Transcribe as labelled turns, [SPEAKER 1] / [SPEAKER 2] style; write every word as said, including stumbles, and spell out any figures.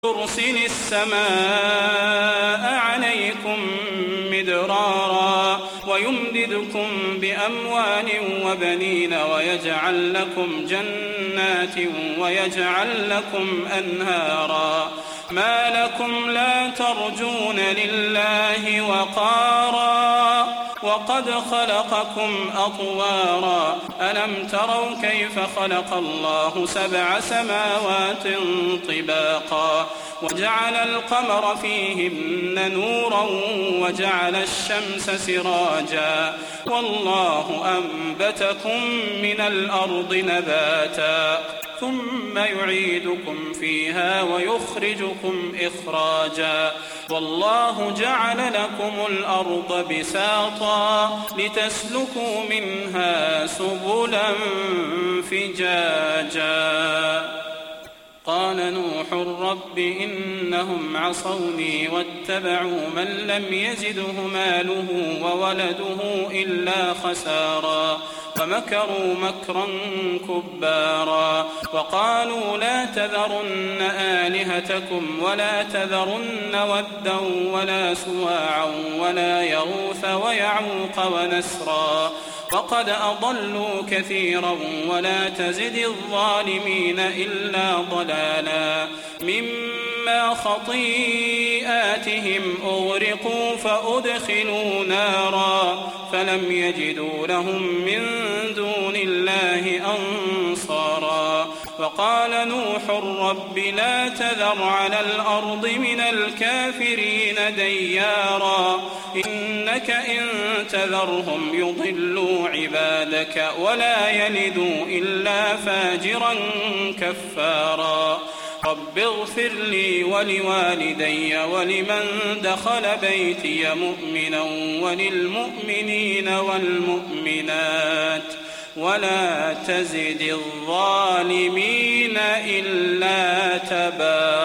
[SPEAKER 1] يرسل السماء عليكم مدرارا ويمددكم بأموال وبنين ويجعل لكم جنات ويجعل لكم أنهارا ما لكم لا ترجون لله وقارا وقد خلقكم أطوارا ألم تروا كيف خلق الله سبع سماوات طباقا وجعل القمر فيهن نورا وجعل الشمس سراجا والله أنبتكم من الأرض نباتا ثم يعيدكم فيها ويخرجكم إخراجا والله جعل لكم الأرض بساطا لتسلكوا منها سبلا فجاجا قال نوح رب إنهم عصوني واتبعوا من لم يزده ماله وولده إلا خسارا ومكروا مكرا كبارا وقالوا لا تذرن آلهتكم ولا تذرن ودا ولا سواعا ولا يغوث ويعوق ونسرا وقد أضلوا كثيرا ولا تزد الظالمين إلا ضلالا مما خطيئاتهم أغرقوا فأدخلوا نارا فلم يجدوا لهم من دون الله أنصارا وقال نوح رب لا تذر على الأرض من الكافرين ديارا إنك إن تذرهم يضلوا عبادك ولا يلدوا إلا فاجرا كفارا رب اغفر لي ولوالدي ولمن دخل بيتي مؤمنا وللمؤمنين والمؤمنات ولا تزد الظالمين إلا تبارا.